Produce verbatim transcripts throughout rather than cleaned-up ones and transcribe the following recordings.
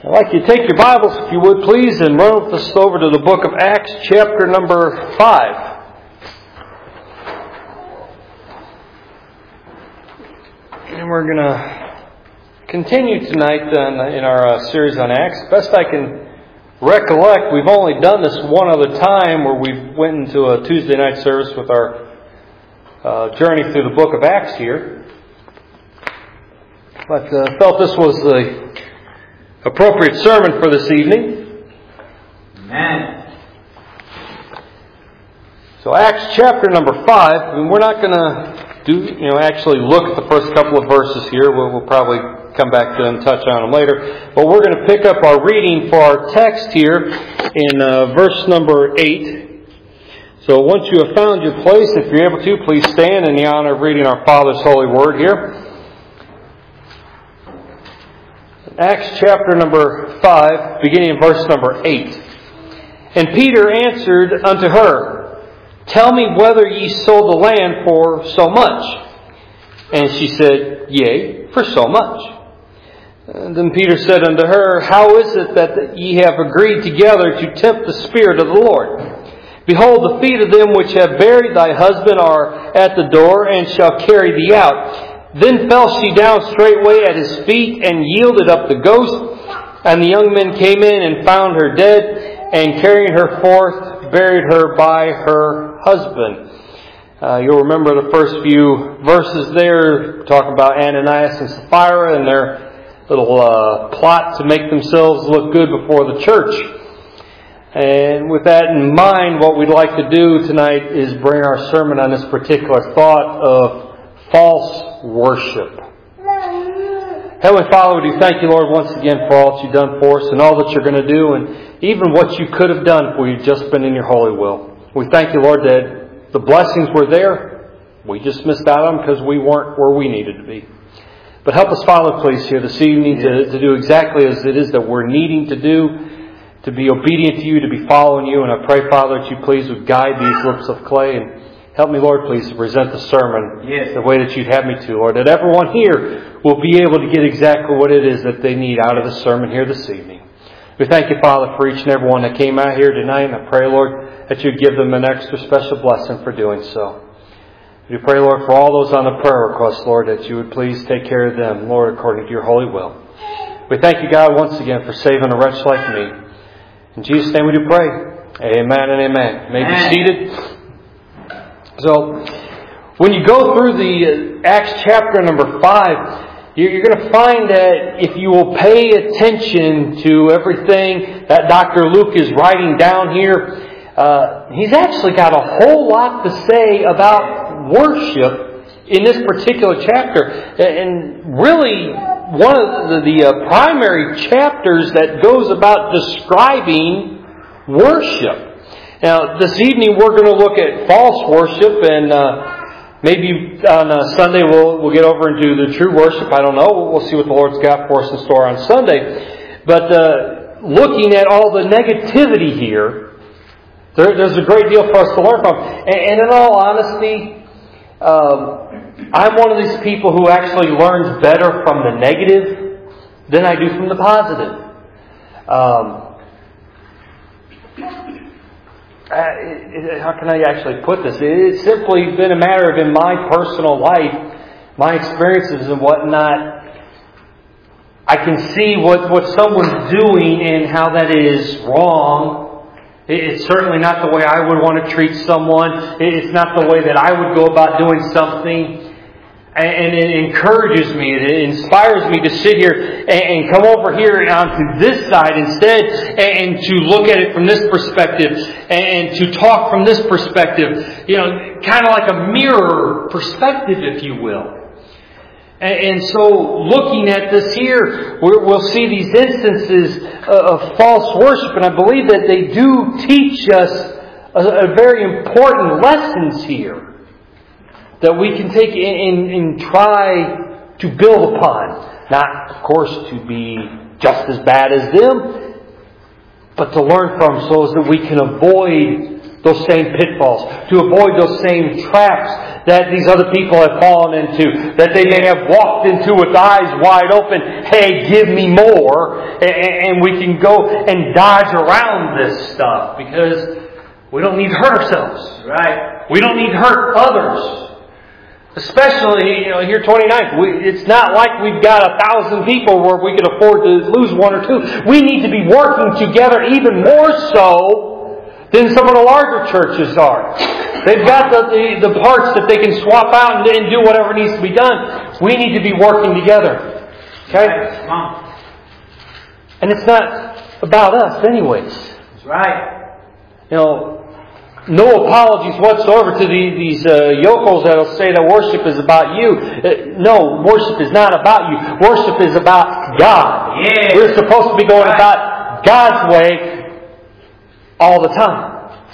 I'd like you to take your Bibles, if you would please, and run with us over to the book of Acts, chapter number five. And we're going to continue tonight on, in our uh, series on Acts. Best I can recollect, we've only done this one other time where we went into a Tuesday night service with our uh, journey through the book of Acts here. But uh, felt this was the appropriate sermon for this evening. Amen. So Acts chapter number five, I mean, we're not going to do, you know, actually look at the first couple of verses here. We'll, we'll probably come back to them and touch on them later. But we're going to pick up our reading for our text here in uh, verse number eight. So once you have found your place, if you're able to, please stand in the honor of reading our Father's holy word here. Acts chapter number five, beginning in verse number eight. And Peter answered unto her, Tell me whether ye sold the land for so much. And she said, Yea, for so much. And then Peter said unto her, How is it that ye have agreed together to tempt the Spirit of the Lord? Behold, the feet of them which have buried thy husband are at the door, and shall carry thee out. Then fell she down straightway at his feet, and yielded up the ghost. And the young men came in and found her dead, and carrying her forth, buried her by her husband. Uh, you'll remember the first few verses there, talking about Ananias and Sapphira and their little uh, plot to make themselves look good before the church. And with that in mind, what we'd like to do tonight is bring our sermon on this particular thought of false worship. Heavenly Father, we do thank you, Lord, once again for all that you've done for us and all that you're going to do, and even what you could have done if we'd just been in your holy will. We thank you, Lord, that the blessings were there. We just missed out on them because we weren't where we needed to be. But help us, Father, please, here this evening to, to do exactly as it is that we're needing to do, to be obedient to you, to be following you. And I pray, Father, that you please would guide these lips of clay, and help me, Lord, please, to present the sermon yes. the way that you'd have me to, Lord. That everyone here will be able to get exactly what it is that they need out of the sermon here this evening. We thank you, Father, for each and every one that came out here tonight. And I pray, Lord, that you'd give them an extra special blessing for doing so. We pray, Lord, for all those on the prayer request, Lord, that you would please take care of them, Lord, according to your holy will. We thank you, God, once again for saving a wretch like me. In Jesus' name we do pray. Amen and amen. You may be seated. So, when you go through the Acts chapter number five, you're going to find that if you will pay attention to everything that Doctor Luke is writing down here, uh, he's actually got a whole lot to say about worship in this particular chapter. And really, one of the, the uh, primary chapters that goes about describing worship. Now, this evening we're going to look at false worship, and uh, maybe on uh, Sunday we'll we'll get over into the true worship. I don't know. We'll see what the Lord's got for us in store on Sunday. But uh, looking at all the negativity here, there, there's a great deal for us to learn from. And, and in all honesty, um, I'm one of these people who actually learns better from the negative than I do from the positive. Um, Uh, it, it, how can I actually put this? It's simply been a matter of, in my personal life, my experiences and whatnot, I can see what, what someone's doing and how that is wrong. It's certainly not the way I would want to treat someone. It's not the way that I would go about doing something. And it encourages me, it inspires me to sit here and come over here onto this side instead, and to look at it from this perspective, and to talk from this perspective. You know, kind of like a mirror perspective, if you will. And so, looking at this here, we'll see these instances of false worship, and I believe that they do teach us a very important lessons here that we can take and, and try to build upon. Not, of course, to be just as bad as them, but to learn from so that we can avoid those same pitfalls, to avoid those same traps that these other people have fallen into, that they may have walked into with eyes wide open. Hey, give me more. And we can go and dodge around this stuff because we don't need to hurt ourselves. Right. We don't need to hurt others. Especially, you know, here twenty-ninth. We, it's not like we've got a thousand people where we can afford to lose one or two. We need to be working together even more so than some of the larger churches are. They've got the, the, the parts that they can swap out and, and do whatever needs to be done. We need to be working together. Okay? And it's not about us anyways. That's right. You know, no apologies whatsoever to the, these uh, yokels that will say that worship is about you. Uh, no, worship is not about you. Worship is about God. Yeah. We're supposed to be going right. about God's way all the time.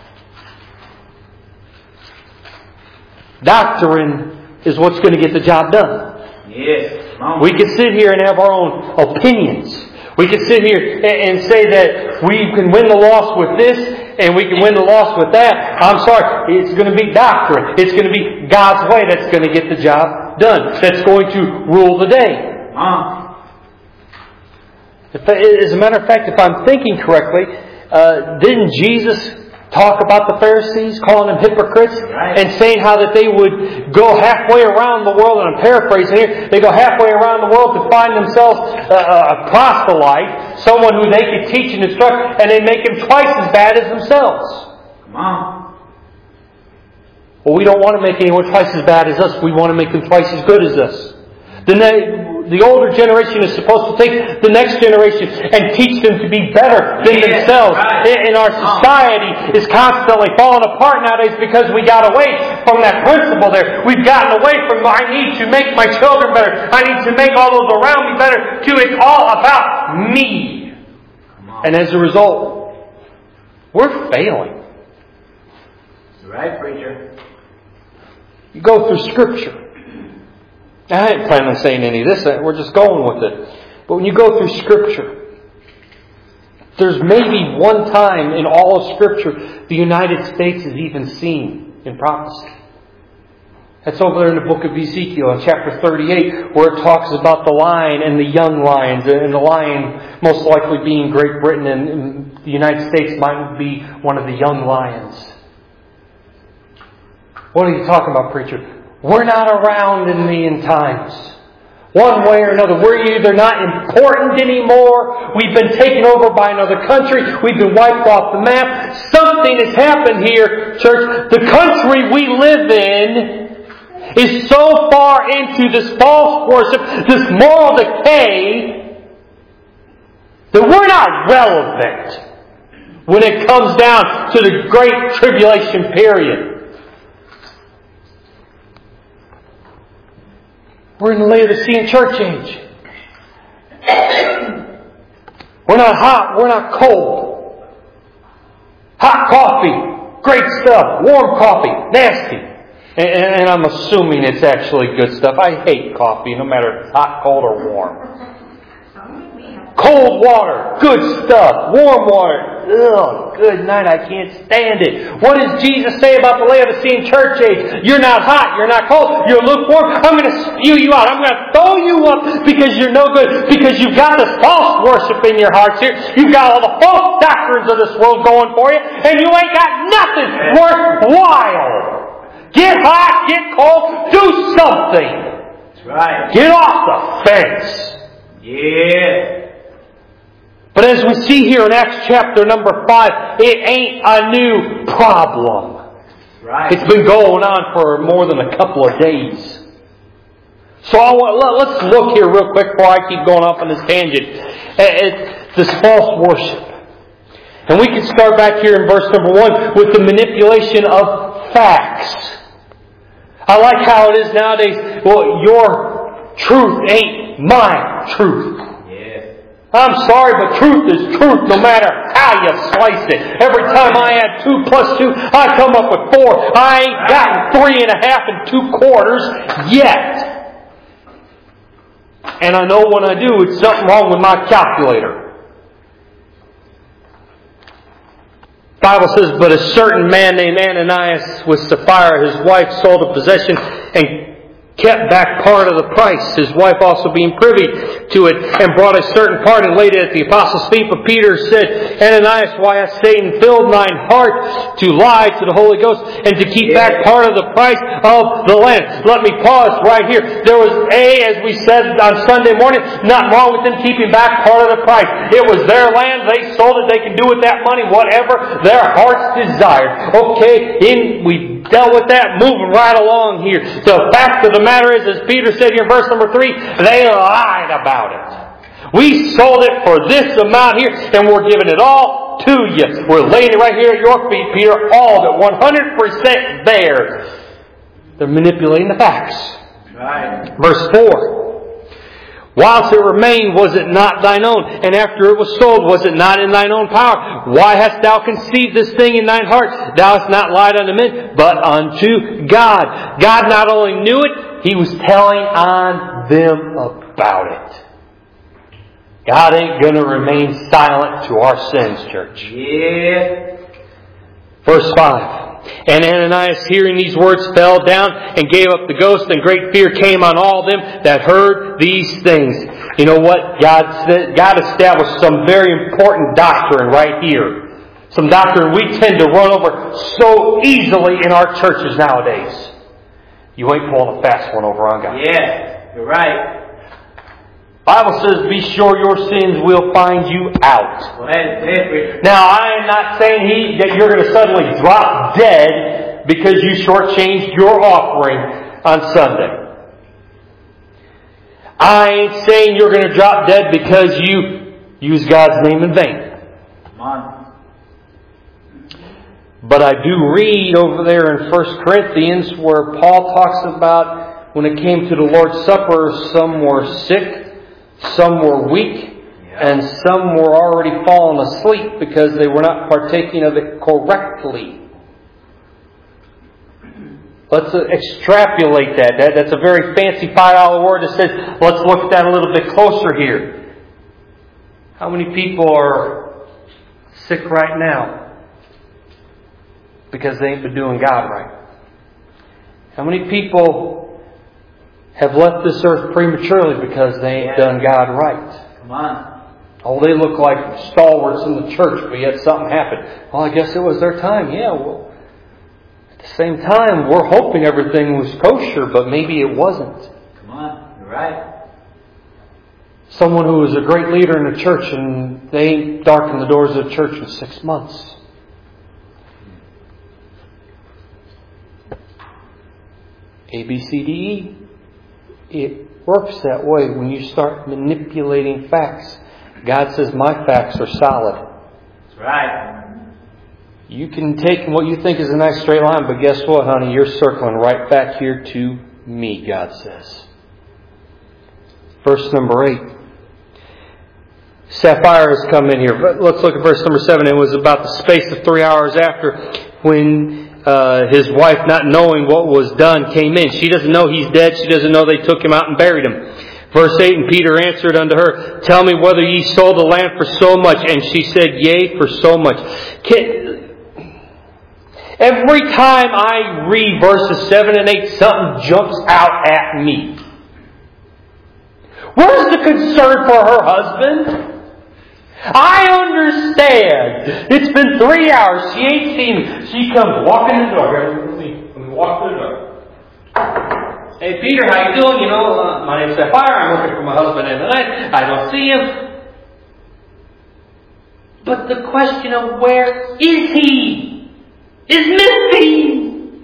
Doctrine is what's going to get the job done. Yes. We can sit here and have our own opinions. We can sit here and say that we can win the loss with this and we can win the loss with that. I'm sorry. It's going to be doctrine. It's going to be God's way that's going to get the job done. That's going to rule the day. Uh. If, as a matter of fact, if I'm thinking correctly, uh, didn't Jesus talk about the Pharisees, calling them hypocrites, right. and saying how that they would go halfway around the world, and I'm paraphrasing here, they go halfway around the world to find themselves a, a proselyte, someone who they could teach and instruct, and they make him twice as bad as themselves. Come on. Well, we don't want to make anyone twice as bad as us. We want to make them twice as good as us. The, the older generation is supposed to take the next generation and teach them to be better than yes, themselves. Right. And our society is constantly falling apart nowadays because we got away from that principle there. We've gotten away from, I need to make my children better. I need to make all those around me better. To it's all about me. And as a result, we're failing. That's right, preacher. You go through Scripture. I ain't planning on saying any of this. We're just going with it. But when you go through Scripture, there's maybe one time in all of Scripture the United States is even seen in prophecy. That's over there in the book of Ezekiel in chapter thirty-eight, where it talks about the lion and the young lions, and the lion most likely being Great Britain, and the United States might be one of the young lions. What are you talking about, preacher? We're not around in the end times. One way or another. We're either not important anymore. We've been taken over by another country. We've been wiped off the map. Something has happened here, church. The country we live in is so far into this false worship, this moral decay, that we're not relevant when it comes down to the Great Tribulation period. We're in the Laodicean church age. We're not hot. We're not cold. Hot coffee. Great stuff. Warm coffee. Nasty. And, and I'm assuming it's actually good stuff. I hate coffee, no matter if it's hot, cold, or warm. Cold water. Good stuff. Warm water. Ugh, good night. I can't stand it. What does Jesus say about the Laodicean church age? You're not hot. You're not cold. You're lukewarm. I'm going to spew you out. I'm going to throw you up because you're no good. Because you've got this false worship in your hearts here. You've got all the false doctrines of this world going for you. And you ain't got nothing worthwhile. Get hot. Get cold. Do something. That's right. Get off the fence. Yeah. But as we see here in Acts chapter number five, it ain't a new problem. Right. It's been going on for more than a couple of days. So I want, let's look here real quick before I keep going off on this tangent at this false worship. And we can start back here in verse number one with the manipulation of facts. I like how it is nowadays. Well, your truth ain't my truth. I'm sorry, but truth is truth no matter how you slice it. Every time I add two plus two, I come up with four. I ain't gotten three and a half and two quarters yet. And I know when I do, it's something wrong with my calculator. Bible says, but a certain man named Ananias with Sapphira, his wife, sold a possession and kept back part of the price, his wife also being privy to it, and brought a certain part and laid it at the apostles' feet. But Peter said, Ananias, why hath Satan filled thine heart to lie to the Holy Ghost and to keep back part of the price of the land? Let me pause right here. There was a, as we said on Sunday morning, not wrong with them keeping back part of the price. It was their land. They sold it. They can do with that money whatever their hearts desired. Okay, in, we dealt with that. Moving right along here. The fact of the matter is, as Peter said here in verse number three, they lied about it. We sold it for this amount here, and we're giving it all to you. We're laying it right here at your feet, Peter. All of it, one hundred percent there. They're manipulating the facts. Right. Verse four. Whilst it remained, was it not thine own? And after it was sold, was it not in thine own power? Why hast thou conceived this thing in thine heart? Thou hast not lied unto men, but unto God. God not only knew it, He was telling on them about it. God ain't going to remain silent to our sins, church. Yeah. Verse five. And Ananias, hearing these words, fell down and gave up the ghost, and great fear came on all them that heard these things. You know what? God said, God established some very important doctrine right here. Some doctrine we tend to run over so easily in our churches nowadays. You ain't pulling a fast one over on God. Yeah, you're right. Bible says, be sure your sins will find you out. Go ahead, say it, preacher. Now, I am not saying he, that you're going to suddenly drop dead because you shortchanged your offering on Sunday. I ain't saying you're going to drop dead because you use God's name in vain. Come on. But I do read over there in First Corinthians where Paul talks about when it came to the Lord's Supper, some were sick, some were weak, and some were already fallen asleep because they were not partaking of it correctly. Let's extrapolate that. that. That's a very fancy five dollar word that says, let's look at that a little bit closer here. How many people are sick right now because they ain't been doing God right? How many people have left this earth prematurely because they ain't done God right? Come on. Oh, they look like stalwarts in the church, but yet something happened. Well, I guess it was their time. Yeah, well, at the same time, we're hoping everything was kosher, but maybe it wasn't. Come on, you're right. Someone who was a great leader in the church and they ain't darkened the doors of the church in six months. A, B, C, D, E. It works that way when you start manipulating facts. God says, my facts are solid. That's right. You can take what you think is a nice straight line, but guess what, honey? You're circling right back here to me, God says. Verse number eight. Sapphira has come in here. Let's look at verse number seven. It was about the space of three hours after when Uh, his wife, not knowing what was done, came in. She doesn't know he's dead. She doesn't know they took him out and buried him. Verse eight, and Peter answered unto her, tell me whether ye sold the land for so much. And she said, yea, for so much. Can, every time I read verses seven and eight, something jumps out at me. Where's the concern for her husband? I understand. It's been three hours. She ain't seen me. She comes walking in the door. Here, let me, let me walk through the door. Hey, Peter, how you doing? You know, uh, my name's Sapphira. I'm looking for my husband in the night. I don't see him. But the question of where is he is missing.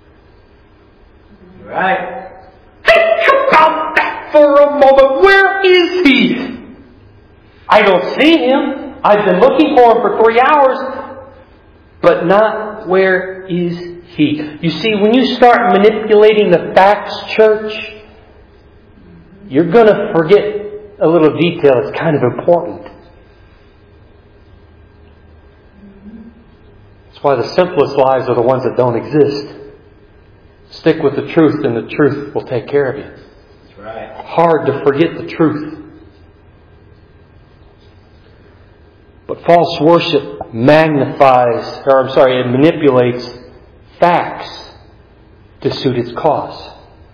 Right. Think about that for a moment. Where is he? I don't see him. I've been looking for him for three hours. But not where is he. You see, when you start manipulating the facts, church, you're going to forget a little detail that's kind of important. That's why the simplest lies are the ones that don't exist. Stick with the truth and the truth will take care of you. That's right. Hard to forget the truth. But false worship magnifies, or I'm sorry, it manipulates facts to suit its cause.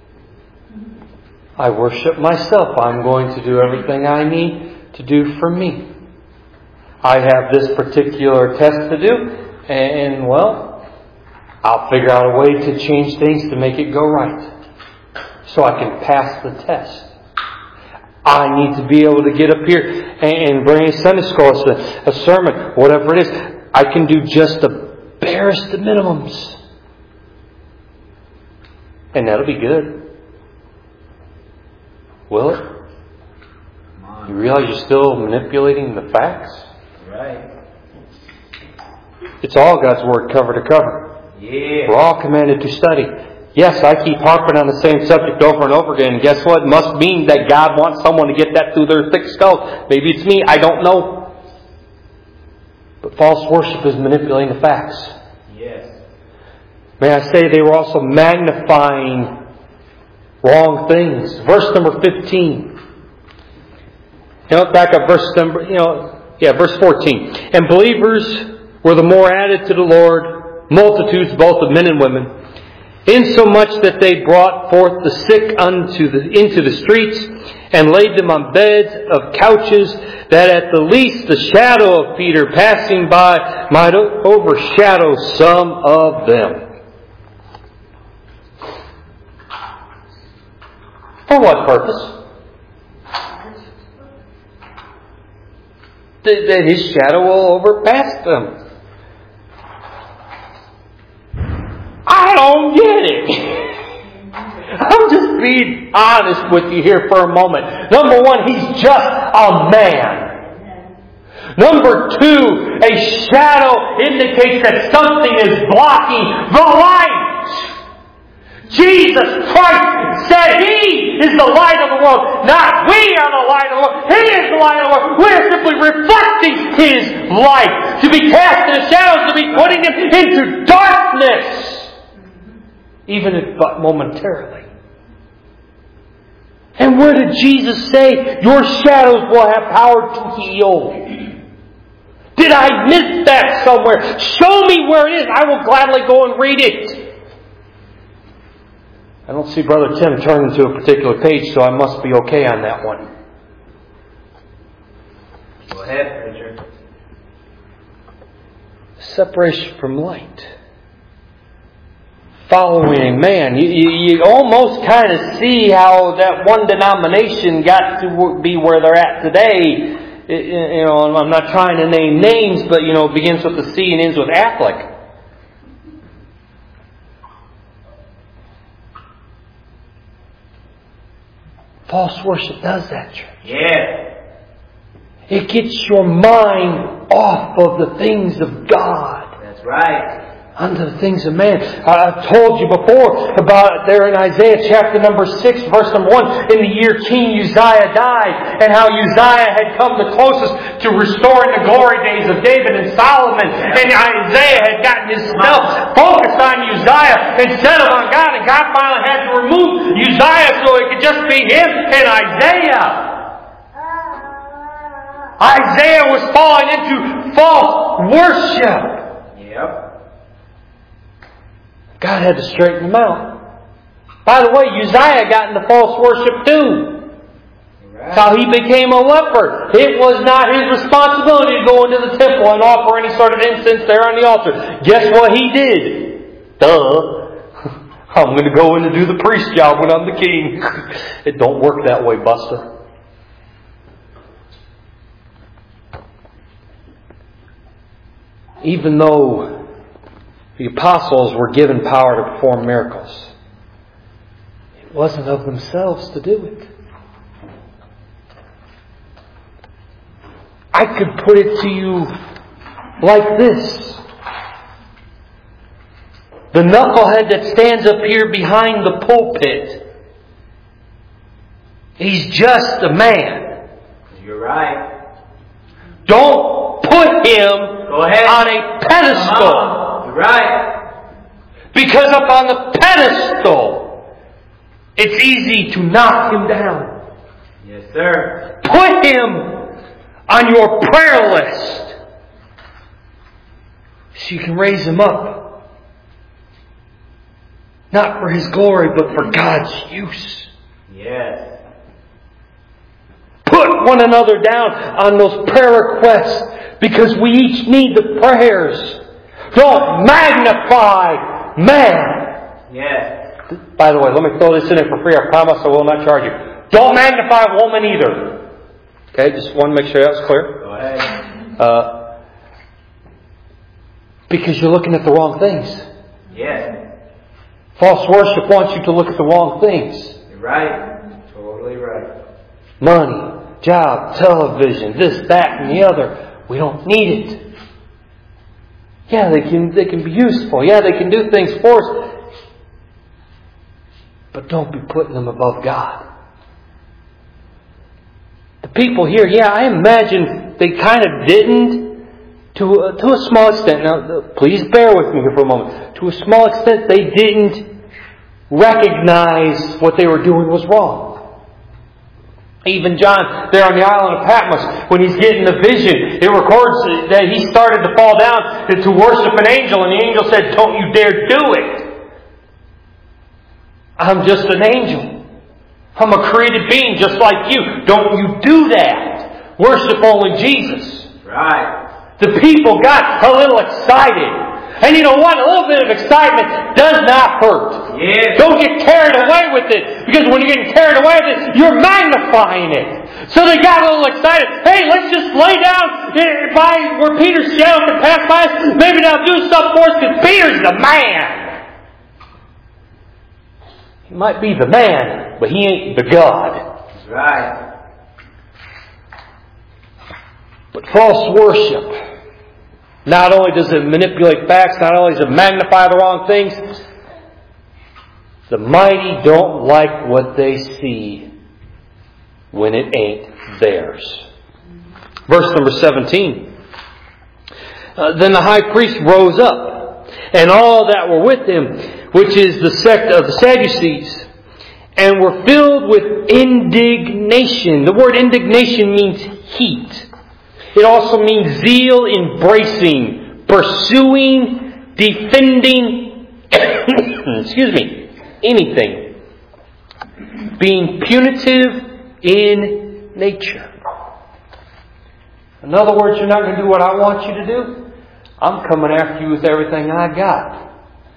I worship myself. I'm going to do everything I need to do for me. I have this particular test to do, and well, I'll figure out a way to change things to make it go right, so I can pass the test. I need to be able to get up here and bring a Sunday school, a sermon, whatever it is. I can do just the barest of minimums. And that'll be good. Will it? You realize you're still manipulating the facts? Right. It's all God's Word cover to cover. Yeah. We're all commanded to study. Yes, I keep harping on the same subject over and over again. And guess what? It must mean that God wants someone to get that through their thick skull. Maybe it's me. I don't know. But false worship is manipulating the facts. Yes. May I say they were also magnifying wrong things. Verse number fifteen. You know, back up verse number, you know, yeah, verse fourteen. And believers were the more added to the Lord, multitudes both of men and women, insomuch that they brought forth the sick unto the into the streets, and laid them on beds of couches, that at the least the shadow of Peter passing by might overshadow some of them. For what purpose? That, that his shadow will overpass them. I don't get it. I'm just being honest with you here for a moment. Number one, he's just a man. Number two, a shadow indicates that something is blocking the light. Jesus Christ said He is the light of the world. Not we are the light of the world. He is the light of the world. We are simply reflecting His light. To be cast in the shadows, to be putting Him into darkness. Even if but momentarily. And where did Jesus say, your shadows will have power to heal? Did I miss that somewhere? Show me where it is. I will gladly go and read it. I don't see Brother Tim turning to a particular page, so I must be okay on that one. Go ahead, preacher. Separation from light. Following a man. You, you, you almost kind of see how that one denomination got to be where they're at today. It, you know, I'm not trying to name names, but you know, it begins with the C and ends with Catholic. False worship does that, church. Yeah. It gets your mind off of the things of God. That's right. Unto the things of man. I've told you before about there in Isaiah chapter number six, verse number one, in the year King Uzziah died, and how Uzziah had come the closest to restoring the glory days of David and Solomon. And Isaiah had gotten himself focused on Uzziah instead of on God, and God finally had to remove Uzziah so it could just be him and Isaiah. Isaiah was falling into false worship. Yep. God had to straighten him out. By the way, Uzziah got into false worship too. That's how he became a leper. It was not his responsibility to go into the temple and offer any sort of incense there on the altar. Guess what he did? Duh. I'm going to go in and do the priest job when I'm the king. It don't work that way, Buster. Even though the apostles were given power to perform miracles, it wasn't of themselves to do it. I could put it to you like this. The knucklehead that stands up here behind the pulpit, he's just a man. You're right. Don't put him Go ahead. on a pedestal. Right. Because up on the pedestal, it's easy to knock him down. Yes, sir. Put him on your prayer list. so you can raise them up. Not for His glory, but for God's use. Yes. Put one another down on those prayer requests, because we each need the prayers. Don't magnify man. Yes. By the way, let me throw this in there for free. I promise I will not charge you. Don't magnify a woman either. Okay, just want to make sure that's clear. Go ahead. Uh, because you're looking at the wrong things. Yes. False worship wants you to look at the wrong things. You're right. Totally right. Money, job, television, this, that, and the other. We don't need it. Yeah, they can they can be useful. Yeah, they can do things for us. But don't be putting them above God. The people here, yeah, I imagine they kind of didn't to a, to a small extent. Now, please bear with me here for a moment. To a small extent, they didn't recognize what they were doing was wrong. Even John, there on the island of Patmos, when he's getting the vision, it records that he started to fall down to worship an angel, and the angel said, "Don't you dare do it. I'm just an angel. I'm a created being just like you. Don't you do that. Worship only Jesus." Right. The people got a little excited. And you know what? A little bit of excitement does not hurt. Yes. Don't get carried away with it. Because when you're getting carried away with it, you're magnifying it. So they got a little excited. Hey, let's just lay down by where Peter's shadow can pass by us. Maybe they'll do something for us because Peter's the man. He might be the man, but he ain't the God. That's right. But false worship, not only does it manipulate facts, not only does it magnify the wrong things, the mighty don't like what they see when it ain't theirs. Verse number seventeen. Uh, then the high priest rose up, and all that were with him, which is the sect of the Sadducees, and were filled with indignation. The word indignation means heat. It also means zeal, embracing, pursuing, defending, excuse me, anything. Being punitive in nature. In other words, you're not going to do what I want you to do. I'm coming after you with everything I got.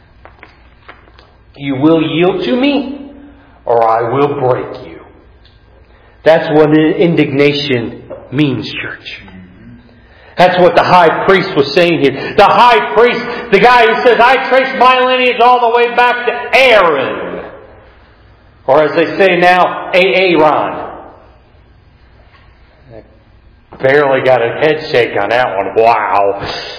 You will yield to me, or I will break you. That's what indignation means, church. That's what the high priest was saying here. The high priest, the guy who says, I trace my lineage all the way back to Aaron. Or as they say now, Aaron. Barely got a head shake on that one. Wow.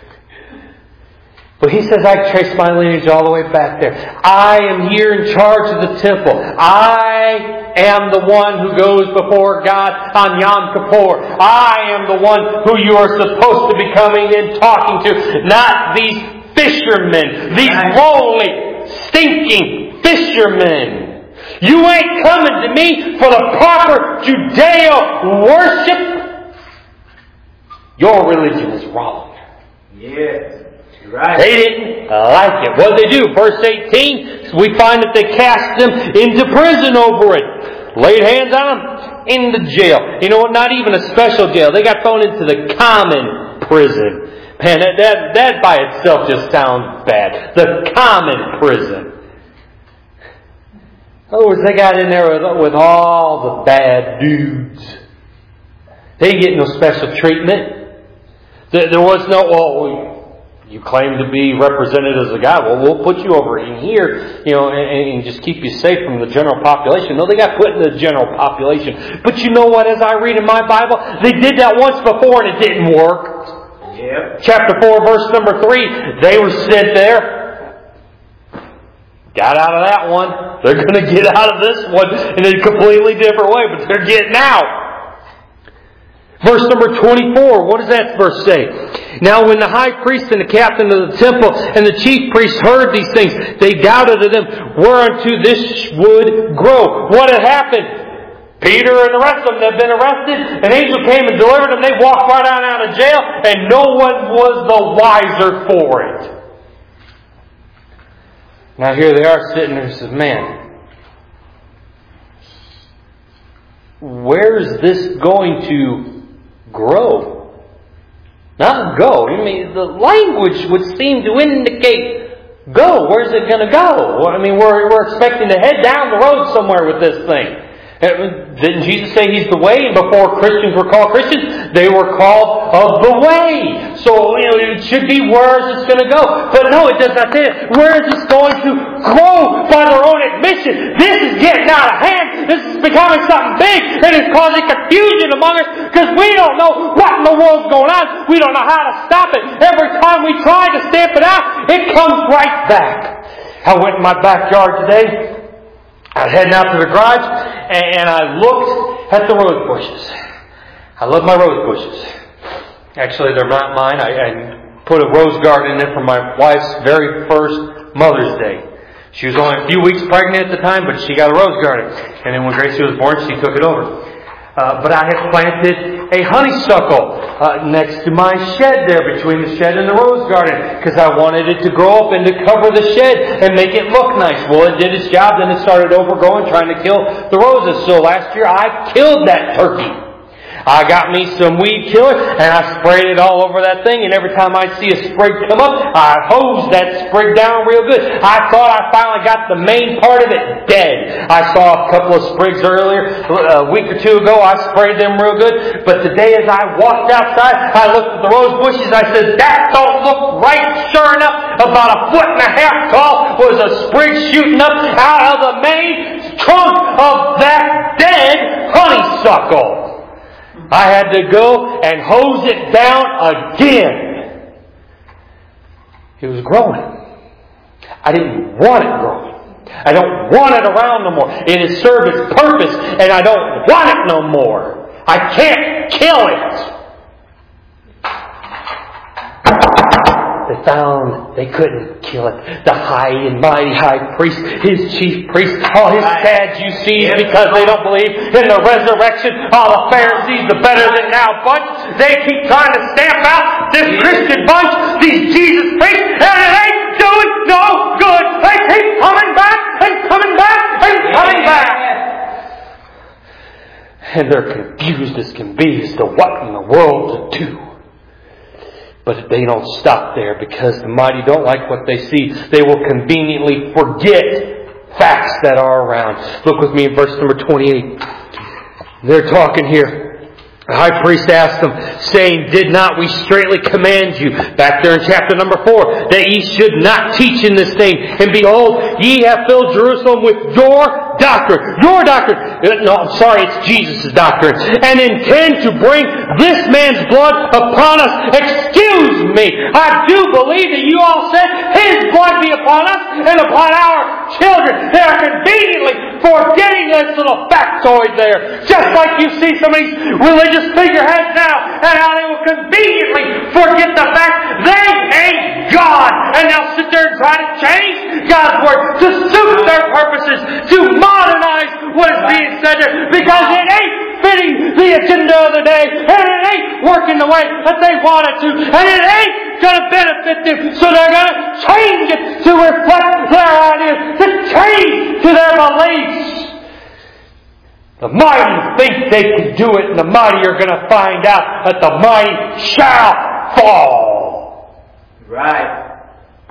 But he says, I trace my lineage all the way back there. I am here in charge of the temple. I am the one who goes before God on Yom Kippur. I am the one who you are supposed to be coming and talking to. Not these fishermen. These lowly, stinking fishermen. You ain't coming to me for the proper Judeo worship. Your religion is wrong. Yes. Right. They didn't like it. What did they do? Verse eighteen, we find that they cast them into prison over it. Laid hands on them, into jail. You know what? Not even a special jail. They got thrown into the common prison. Man, that, that, that by itself just sounds bad. The common prison. In other words, they got in there with, with all the bad dudes. They didn't get no special treatment. There, there was no, well, you claim to be represented as a God. Well, we'll put you over in here, you know, and, and just keep you safe from the general population. No, they got put in the general population. But you know what? As I read in my Bible, they did that once before and it didn't work. Yep. Chapter four, verse number three. They were sent there. Got out of that one. They're going to get out of this one in a completely different way, but they're getting out. Verse number twenty-four, what does that verse say? Now when the high priest and the captain of the temple and the chief priests heard these things, they doubted of them whereunto this would grow. What had happened? Peter and the rest of them have been arrested. An angel came and delivered them. They walked right on out of jail, and no one was the wiser for it. Now here they are sitting there and says, man, where is this going to grow? Not go. I mean, the language would seem to indicate go. Where's it going to go? I mean, we're, we're expecting to head down the road somewhere with this thing. Didn't Jesus say He's the way? And before Christians were called Christians, they were called of the way. So, you know, it should be, where is this going to go? But no, it does not say that. Where is this going to grow by their own admission? This is getting out of hand. This is becoming something big, and it's causing confusion among us because we don't know what in the world's going on. We don't know how to stop it. Every time we try to stamp it out, it comes right back. I went in my backyard today. I was heading out to the garage, and I looked at the rose bushes. I love my rose bushes. Actually, they're not mine. I, I put a rose garden in it for my wife's very first Mother's Day. She was only a few weeks pregnant at the time, but she got a rose garden. And then when Gracie was born, she took it over. Uh, but I had planted a honeysuckle uh, next to my shed there, between the shed and the rose garden, because I wanted it to grow up and to cover the shed and make it look nice. Well, it did its job, then it started overgrowing, trying to kill the roses. So last year I killed that turkey. I got me some weed killer and I sprayed it all over that thing, and every time I see a sprig come up, I hose that sprig down real good. I thought I finally got the main part of it dead. I saw a couple of sprigs earlier, a week or two ago. I sprayed them real good. But today as I walked outside, I looked at the rose bushes. I said, that don't look right. Sure enough, about a foot and a half tall was a sprig shooting up out of the main trunk of that dead honeysuckle. I had to go and hose it down again. It was growing. I didn't want it growing. I don't want it around no more. It has served its purpose, and I don't want it no more. I can't kill it. They found they couldn't kill it. The high and mighty high priest, his chief priest, all his Sadducees, because they don't believe in the resurrection, all the Pharisees, the better than now bunch, they keep trying to stamp out this Christian bunch, these Jesus priests, and it ain't doing no good. They keep coming back and coming back and coming back. And they're confused as can be as to what in the world to do. But they don't stop there, because the mighty don't like what they see. They will conveniently forget facts that are around. Look with me in verse number twenty-eight. They're talking here. The high priest asked them, saying, did not we straightly command you, back there in chapter number four, that ye should not teach in this name? And behold, ye have filled Jerusalem with your doctrine. Your doctrine. No, I'm sorry, it's Jesus' doctrine. And intend to bring this man's blood upon us. Excuse me. I do believe that you all said His blood be upon us and upon our children. They are conveniently forgetting this little factoid there. Just like you see some of these religious figureheads now, and how they will conveniently forget the fact they ain't God, and they'll sit there and try to change God's word to suit their purposes, to modernize what is being said there, because it ain't fitting the agenda of the day, and it ain't working the way that they want it to, and it ain't going to benefit them, so they're going to change it to reflect their ideas, to change to their beliefs. The mighty think they can do it, and the mighty are going to find out that the mighty shall fall. Right.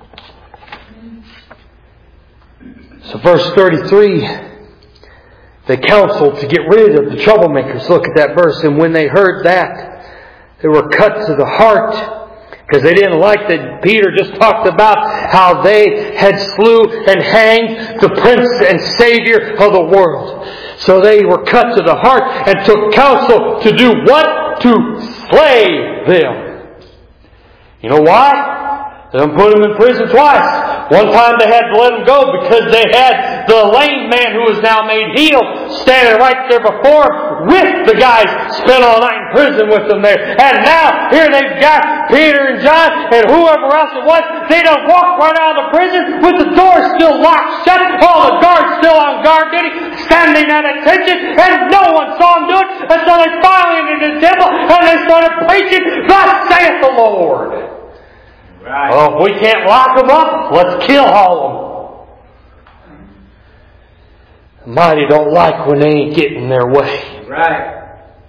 So verse thirty-three, they counseled to get rid of the troublemakers. Look at that verse. And when they heard that, they were cut to the heart, because they didn't like that Peter just talked about how they had slew and hanged the Prince and Savior of the world. So they were cut to the heart and took counsel to do what? To slay them. You know why? They don't put them in prison twice. One time they had to let him go because they had the lame man who was now made healed standing right there before him with the guys spent all night in prison with them there. And now here they've got Peter and John and whoever else it was. They don't walk right out of the prison with the door still locked shut, all the guards still on guard duty, standing at attention, and no one saw them do it until they finally entered the temple and they started preaching, "Thus saith the Lord." Right. Well, if we can't lock them up, let's kill all of them. The mighty don't like when they ain't getting their way. Right.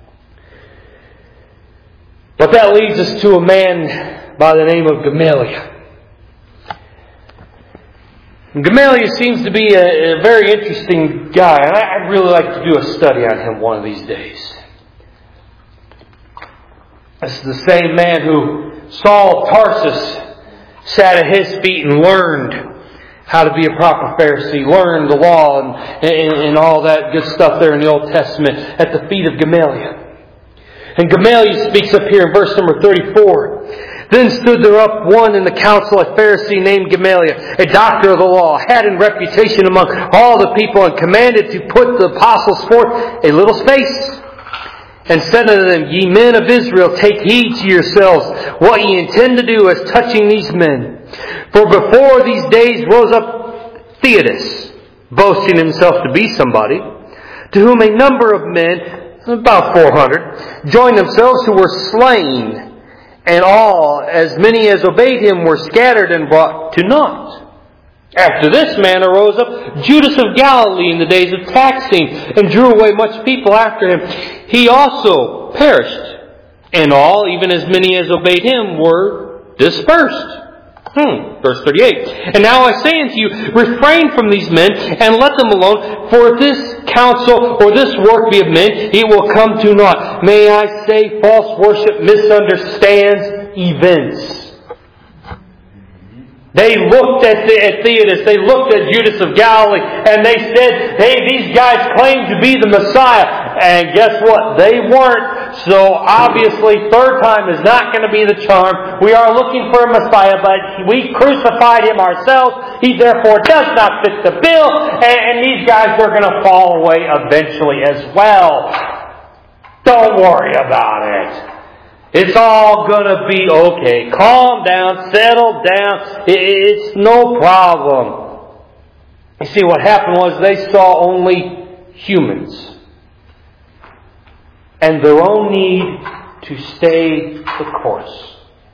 But that leads us to a man by the name of Gamaliel. Gamaliel seems to be a, a very interesting guy, and I, I'd really like to do a study on him one of these days. This is the same man who Saul of Tarsus sat at his feet and learned how to be a proper Pharisee, learned the law and, and, and all that good stuff there in the Old Testament at the feet of Gamaliel. And Gamaliel speaks up here in verse number thirty-four. Then stood there up one in the council, a Pharisee named Gamaliel, a doctor of the law, had in reputation among all the people, and commanded to put the apostles forth a little space. And said unto them, Ye men of Israel, take heed to yourselves what ye intend to do as touching these men. For before these days rose up Theudas, boasting himself to be somebody, to whom a number of men, about four hundred, joined themselves, who were slain, and all, as many as obeyed him, were scattered and brought to naught. After this man arose up Judas of Galilee in the days of taxing, and drew away much people after him. He also perished, and all, even as many as obeyed him, were dispersed. Hmm. Verse thirty-eight. And now I say unto you, refrain from these men, and let them alone, for if this counsel or this work be of men, it will come to naught. May I say, false worship misunderstands events. They looked at, the, at Theudas, they looked at Judas of Galilee, and they said, hey, these guys claim to be the Messiah. And guess what? They weren't. So obviously, third time is not going to be the charm. We are looking for a Messiah, but we crucified him ourselves. He therefore does not fit the bill, and, and these guys are going to fall away eventually as well. Don't worry about it. It's all going to be okay. Calm down, settle down. It's no problem. You see, what happened was they saw only humans and their own need to stay the course.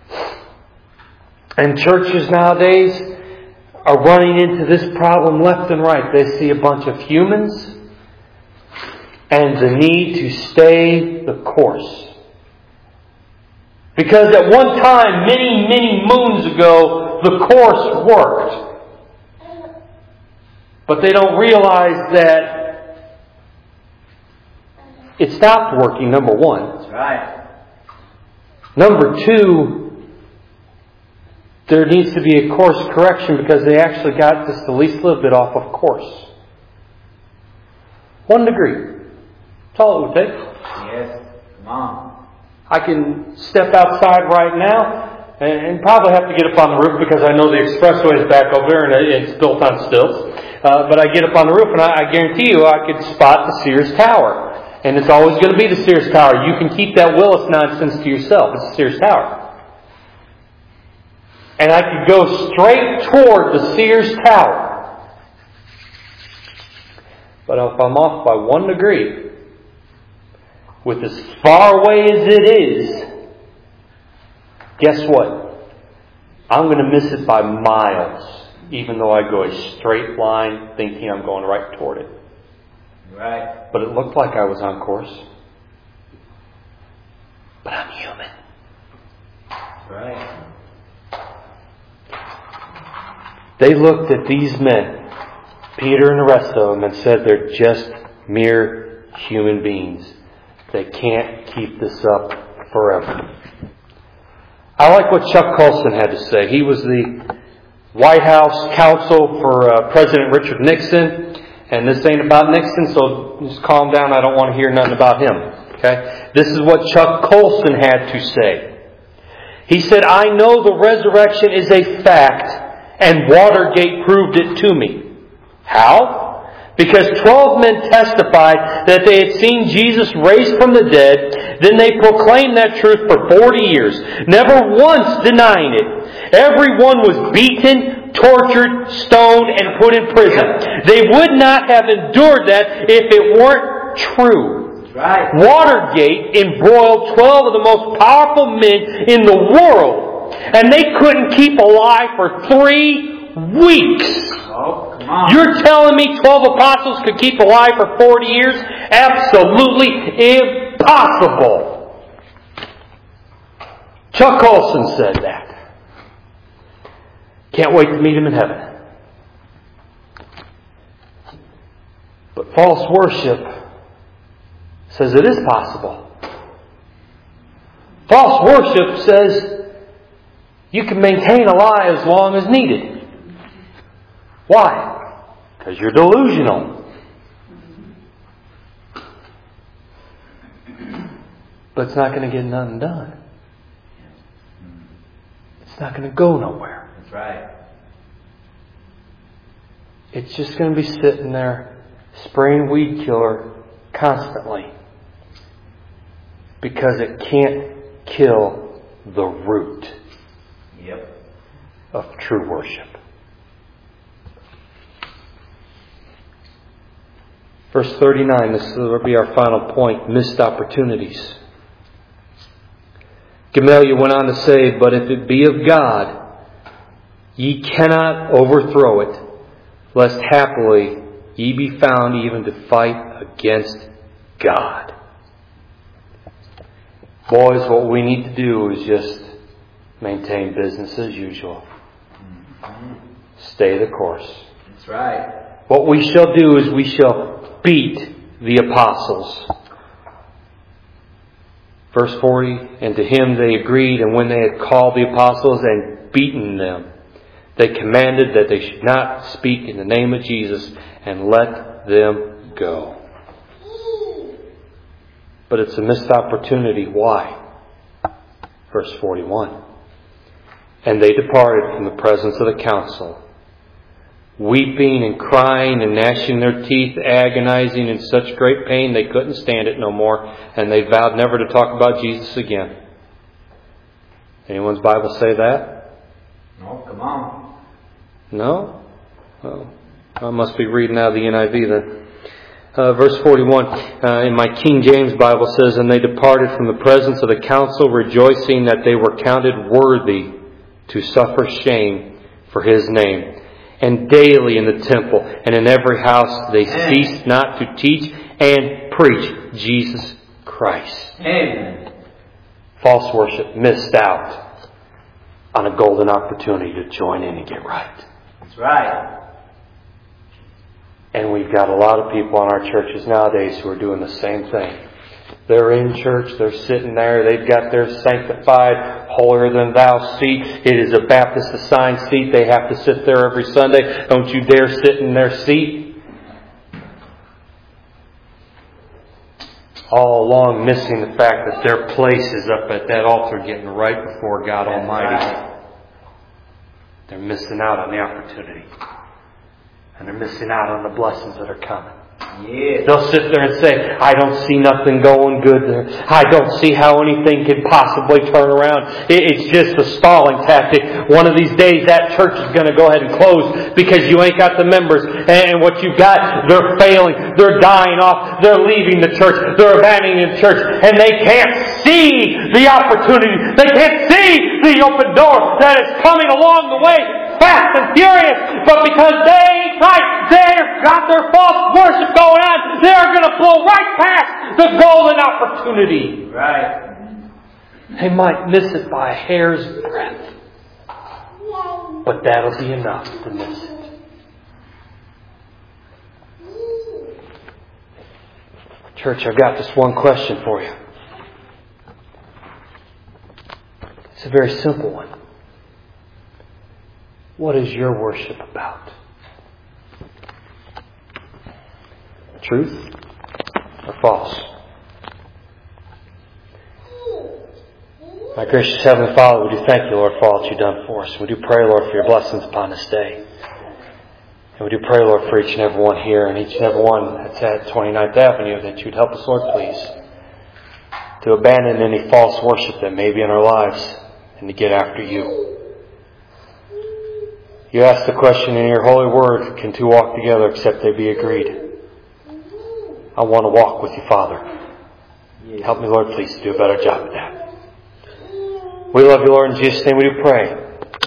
And churches nowadays are running into this problem left and right. They see a bunch of humans and the need to stay the course. Because at one time, many, many moons ago, the course worked. But they don't realize that it stopped working, number one. That's right. Number two, there needs to be a course correction because they actually got just the least little bit off of course. One degree. That's all it would take. Yes. Come on. I can step outside right now and probably have to get up on the roof because I know the expressway is back over there and it's built on stilts. Uh, but I get up on the roof and I, I guarantee you I could spot the Sears Tower. And it's always going to be the Sears Tower. You can keep that Willis nonsense to yourself. It's the Sears Tower. And I could go straight toward the Sears Tower. But if I'm off by one degree, with as far away as it is, guess what? I'm going to miss it by miles, even though I go a straight line thinking I'm going right toward it. Right. But it looked like I was on course. But I'm human. Right. They looked at these men, Peter and the rest of them, and said they're just mere human beings. They can't keep this up forever. I like what Chuck Colson had to say. He was the White House counsel for uh, President Richard Nixon. And this ain't about Nixon, so just calm down. I don't want to hear nothing about him. Okay? This is what Chuck Colson had to say. He said, I know the resurrection is a fact, And Watergate proved it to me. How? Because twelve men testified that they had seen Jesus raised from the dead. Then they proclaimed that truth for forty years, never once denying it. Everyone was beaten, tortured, stoned, and put in prison. They would not have endured that if it weren't true. Right. Watergate embroiled twelve of the most powerful men in the world, and they couldn't keep alive for three weeks. Oh, come on. You're telling me twelve apostles could keep alive for forty years? Absolutely impossible. Chuck Colson said that. Can't wait to meet him in heaven. But false worship says it is possible. False worship says you can maintain a lie as long as needed. Why? Because you're delusional. But it's not going to get nothing done. It's not going to go nowhere. That's right. It's just going to be sitting there spraying weed killer constantly. Because it can't kill the root Yep. of true worship. Verse thirty-nine, this will be our final point, missed opportunities. Gamaliel went on to say, but if it be of God, ye cannot overthrow it, lest haply ye be found even to fight against God. Boys, what we need to do is just maintain business as usual. Stay the course. That's right. What we shall do is we shall beat the apostles. Verse forty, and to him they agreed, and when they had called the apostles and beaten them, they commanded that they should not speak in the name of Jesus, and let them go. But it's a missed opportunity. Why? Verse forty-one. And they departed from the presence of the council, weeping and crying and gnashing their teeth, agonizing in such great pain they couldn't stand it no more, and they vowed never to talk about Jesus again. Anyone's Bible say that? No, come on. No? Oh, I must be reading out of the N I V then. Uh, verse forty-one uh, in my King James Bible says, and they departed from the presence of the council, rejoicing that they were counted worthy to suffer shame for His name. And daily in the temple and in every house they ceased not to teach and preach Jesus Christ. Amen. False worship missed out on a golden opportunity to join in and get right. That's right. And we've got a lot of people in our churches nowadays who are doing the same thing. They're in church, they're sitting there, they've got their sanctified, holier than thou seat. It is a Baptist assigned seat. They have to sit there every Sunday. Don't you dare sit in their seat. All along missing the fact that their place is up at that altar getting right before God Almighty. They're missing out on the opportunity. And they're missing out on the blessings that are coming. Yes. They'll sit there and say, I don't see nothing going good there. I don't see how anything could possibly turn around. It's just a stalling tactic. One of these days that church is going to go ahead and close because you ain't got the members. And what you've got, they're failing. They're dying off. They're leaving the church. They're abandoning the church. And they can't see the opportunity. They can't see the open door that is coming along the way, fast and furious. But because they ain't right, they've got their false worship going on, they're going to blow right past the golden opportunity. Right. They might miss it by a hair's breadth. But that'll be enough to miss it. Church, I've got this one question for you. It's a very simple one. What is your worship about? Truth or false? My gracious Heavenly Father, we do thank you, Lord, for all that you've done for us. We do pray, Lord, for your blessings upon this day. And we do pray, Lord, for each and every one here and each and every one that's at twenty-ninth Avenue, that you'd help us, Lord, please, to abandon any false worship that may be in our lives and to get after you. You ask the question in your holy word, can two walk together except they be agreed? I want to walk with you, Father. Help me, Lord, please, to do a better job at that. We love you, Lord. In Jesus' name we do pray.